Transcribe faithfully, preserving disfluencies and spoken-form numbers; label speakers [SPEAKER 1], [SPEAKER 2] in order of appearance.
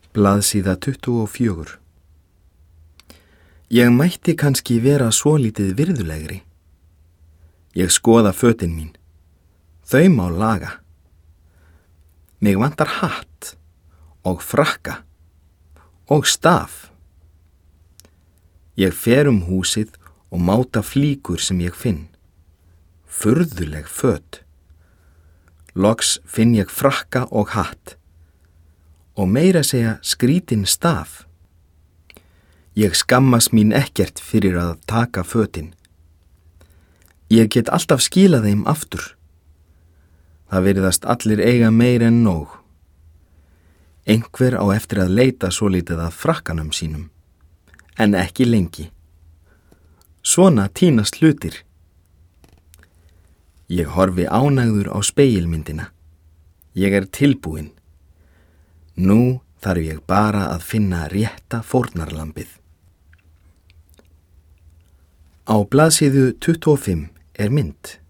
[SPEAKER 1] Blaðsíða tuttugu og fjögur. Ég mætti kannski vera svolítið virðulegri. Ég skoða fötin mín. Þau má laga. Mig vantar hatt og frakka og staf. Ég fer um húsið og máta flíkur sem ég finn. Furðuleg föt. Loks finn ég frakka og hatt. Og meira segja skrítin staf. Ég skammast mín ekkert fyrir að taka fötin. Ég get alltaf skilað þeim aftur. Það virðast allir eiga meir en nóg. Einhver á eftir að leita svolítið að frakkanum sínum, en ekki lengi. Svona tínast hlutir. Ég horfi ánægður á spegilmyndina. Ég er tilbúinn. Nú þarf ég bara að finna rétta fórnarlambið. Á blaðsíðu tuttugu og fimm er mynd.